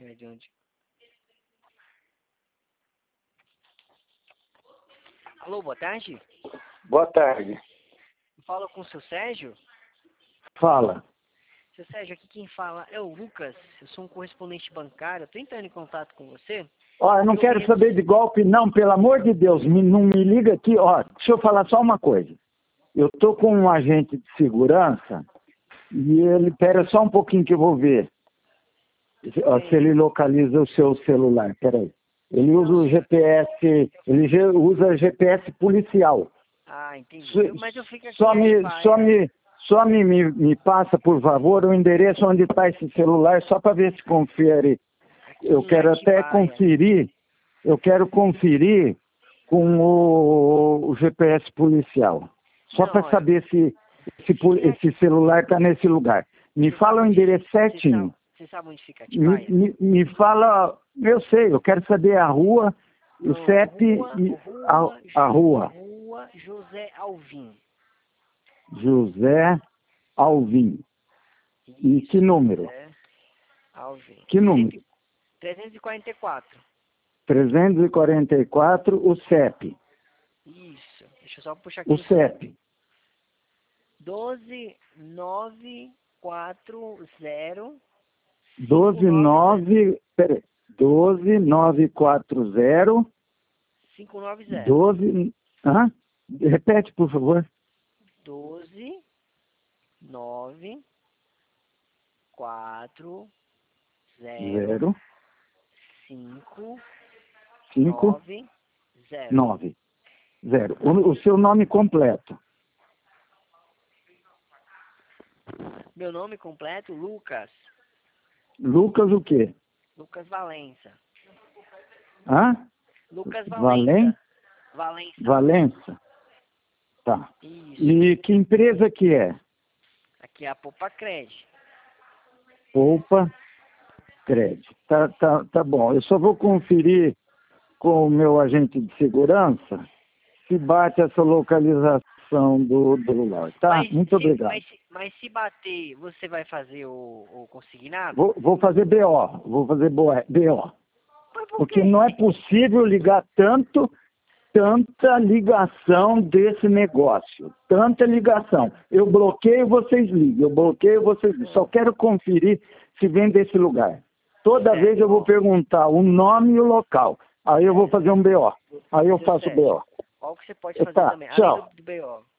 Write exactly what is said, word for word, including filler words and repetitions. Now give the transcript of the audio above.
É de onde? Alô, boa tarde. Boa tarde. Fala com o seu Sérgio? Fala. Seu Sérgio, aqui quem fala é o Lucas. Eu sou um correspondente bancário. Estou entrando em contato com você. Ó, eu não Eu quero vi- saber de golpe, não, pelo amor de Deus, me- não me liga aqui. Ó, deixa eu falar só uma coisa. Eu tô com um agente de segurança e ele, pera só um pouquinho que eu vou ver ó, se ele localiza o seu celular. Peraí. Ele usa o G P S, ele ge- usa G P S policial. Ah, entendi. Só- Eu- Mas eu fico aqui Só em me, Atibaia. só me, só me, me, me passa, por favor, o endereço onde está esse celular, só para ver se confere. Aqui Eu em quero até Atibaia. conferir, eu quero conferir com o, o G P S policial. Só Não, para olha, saber se esse, pol- fica- esse celular está nesse lugar. Me Você fala sabe o onde- endereço Você certinho. sabe, você sabe onde fica Me, Atibaia? me, me fala, eu sei, eu quero saber a rua, o No, C E P rua, e a, rua, a Jo- rua. rua José Alvim. José Alvim. E Isso, que número? José Alvim. Que número? trezentos e quarenta e quatro. trezentos e quarenta e quatro, o C E P. Isso. Deixa eu só puxar aqui O C E P. doze nove quatro zero doze nove, peraí, doze nove quatro zero, cinco nove zero. doze, hã? Repete, por favor. doze nove quatro zero zero, cinco cinco, nove zero. nove, zero. O, o seu nome completo. Meu nome completo, Lucas. Lucas o quê? Lucas Valença. Hã? Lucas Valen? Valença. Valença. Valença. Tá. Isso. E que empresa que é? Aqui é a Poupa Cred. Poupa Crédito. Tá, tá, tá bom. Eu só vou conferir com o meu agente de segurança se bate essa localização do do celular. Tá? Mas Muito se, obrigado. mas, se- mas se bater, você vai fazer o, o consignado? Vou, vou fazer B O. Vou fazer boa- B O. Mas por Porque quê? não é possível ligar tanto, tanta ligação desse negócio. Tanta ligação. Eu bloqueio, vocês ligam. Eu bloqueio, vocês ligam. Só quero conferir se vem desse lugar. Toda Certo. vez eu vou perguntar o nome e o local. Aí eu vou fazer um B O. Aí eu Seu faço Sérgio, B O. qual que você pode Tá, fazer também? tchau. Além do, do B O.